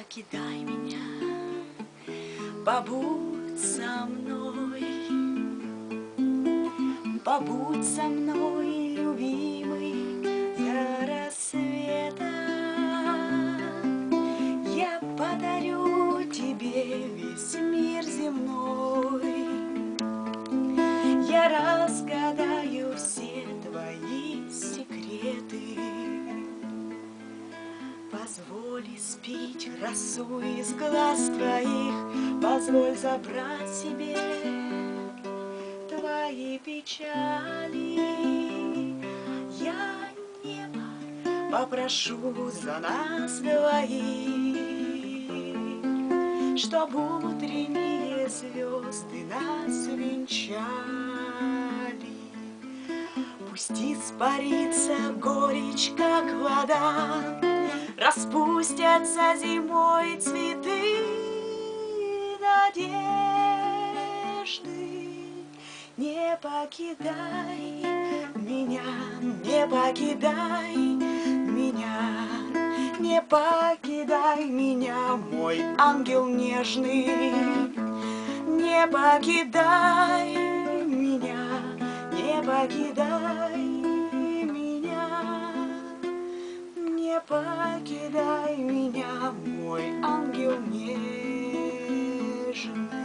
покидай меня, побудь со мной, побудь со мной, любимый, до рассвета. Я подарю тебе весь мир земной, я разгадаю все твои секреты. Позволь испить росу из глаз твоих, позволь забрать себе твои печали. Я небо попрошу за нас двоих, чтоб утренние звезды нас венчали. Пусть испарится горечь, как вода, распустятся зимой цветы надежды. Не покидай меня, не покидай меня, не покидай меня, мой ангел нежный. Не покидай меня, не покидай меня, не покидай меня, мой ангел нежный.